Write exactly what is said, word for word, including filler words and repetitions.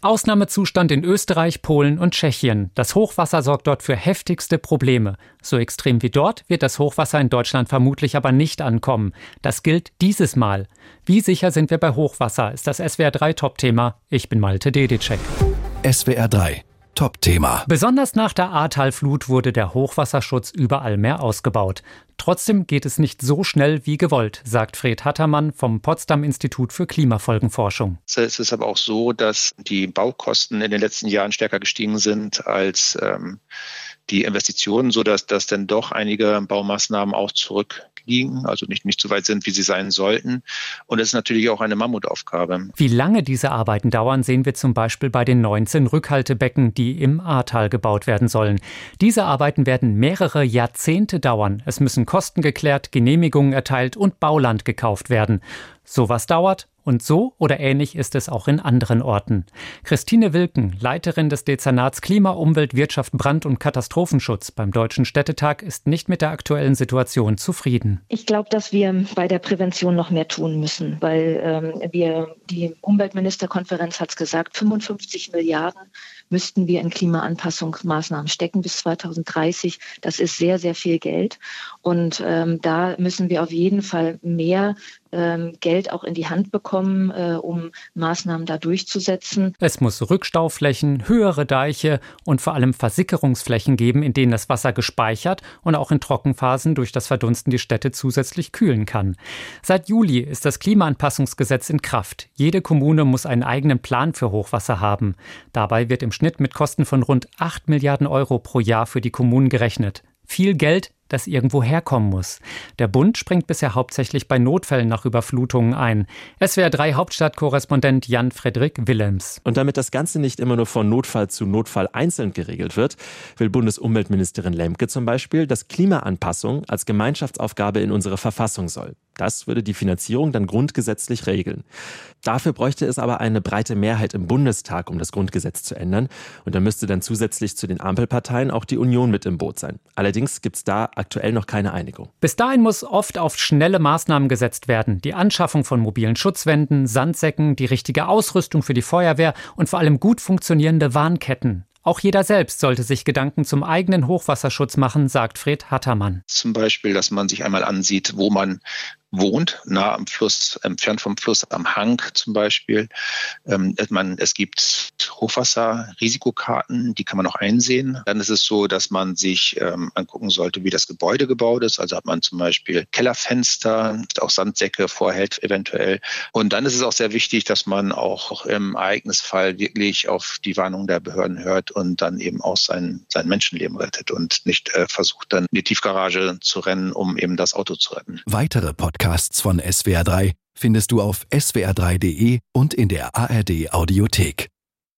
Ausnahmezustand in Österreich, Polen und Tschechien. Das Hochwasser sorgt dort für heftigste Probleme. So extrem wie dort wird das Hochwasser in Deutschland vermutlich aber nicht ankommen. Das gilt dieses Mal. Wie sicher sind wir bei Hochwasser, ist das S W R drei Top-Thema. Ich bin Malte Dedicek. S W R drei Top-Thema. Besonders nach der Ahrtalflut wurde der Hochwasserschutz überall mehr ausgebaut. Trotzdem geht es nicht so schnell wie gewollt, sagt Fred Hattermann vom Potsdam-Institut für Klimafolgenforschung. Es ist aber auch so, dass die Baukosten in den letzten Jahren stärker gestiegen sind als ähm, die Investitionen, sodass dass dann doch einige Baumaßnahmen auch zurückliegen, also nicht, nicht so weit sind, wie sie sein sollten. Und es ist natürlich auch eine Mammutaufgabe. Wie lange diese Arbeiten dauern, sehen wir zum Beispiel bei den neunzehn Rückhaltebecken, die im Ahrtal gebaut werden sollen. Diese Arbeiten werden mehrere Jahrzehnte dauern. Es müssen Kosten geklärt, Genehmigungen erteilt und Bauland gekauft werden. Sowas dauert. Und so oder ähnlich ist es auch in anderen Orten. Christine Wilken, Leiterin des Dezernats Klima, Umwelt, Wirtschaft, Brand- und Katastrophenschutz beim Deutschen Städtetag, ist nicht mit der aktuellen Situation zufrieden. Ich glaube, dass wir bei der Prävention noch mehr tun müssen, weil ähm, wir, die Umweltministerkonferenz hat es gesagt, fünfundfünfzig Milliarden müssten wir in Klimaanpassungsmaßnahmen stecken bis zweitausenddreißig. Das ist sehr, sehr viel Geld. Und ähm, da müssen wir auf jeden Fall mehr ähm, Geld auch in die Hand bekommen, äh, um Maßnahmen da durchzusetzen. Es muss Rückstauflächen, höhere Deiche und vor allem Versickerungsflächen geben, in denen das Wasser gespeichert und auch in Trockenphasen durch das Verdunsten die Städte zusätzlich kühlen kann. Seit Juli ist das Klimaanpassungsgesetz in Kraft. Jede Kommune muss einen eigenen Plan für Hochwasser haben. Dabei wird im Schnitt mit Kosten von rund acht Milliarden Euro pro Jahr für die Kommunen gerechnet. Viel Geld, das irgendwo herkommen muss. Der Bund springt bisher hauptsächlich bei Notfällen nach Überflutungen ein. S W R drei Hauptstadtkorrespondent Jan-Frederik Willems. Und damit das Ganze nicht immer nur von Notfall zu Notfall einzeln geregelt wird, will Bundesumweltministerin Lemke zum Beispiel, dass Klimaanpassung als Gemeinschaftsaufgabe in unsere Verfassung soll. Das würde die Finanzierung dann grundgesetzlich regeln. Dafür bräuchte es aber eine breite Mehrheit im Bundestag, um das Grundgesetz zu ändern. Und da müsste dann zusätzlich zu den Ampelparteien auch die Union mit im Boot sein. Allerdings gibt es da aktuell noch keine Einigung. Bis dahin muss oft auf schnelle Maßnahmen gesetzt werden. Die Anschaffung von mobilen Schutzwänden, Sandsäcken, die richtige Ausrüstung für die Feuerwehr und vor allem gut funktionierende Warnketten. Auch jeder selbst sollte sich Gedanken zum eigenen Hochwasserschutz machen, sagt Fred Hattermann. Zum Beispiel, dass man sich einmal ansieht, wo man wohnt, nah am Fluss, entfernt vom Fluss, am Hang zum Beispiel. Ähm, man, es gibt Hochwasserrisikokarten, die kann man auch einsehen. Dann ist es so, dass man sich ähm, angucken sollte, wie das Gebäude gebaut ist. Also hat man zum Beispiel Kellerfenster, auch Sandsäcke vorhält eventuell. Und dann ist es auch sehr wichtig, dass man auch im Ereignisfall wirklich auf die Warnung der Behörden hört und dann eben auch sein, sein Menschenleben rettet und nicht äh, versucht, dann in die Tiefgarage zu rennen, um eben das Auto zu retten. Weitere Podcasts von S W R drei findest du auf s w r drei punkt d e und in der A R D Audiothek.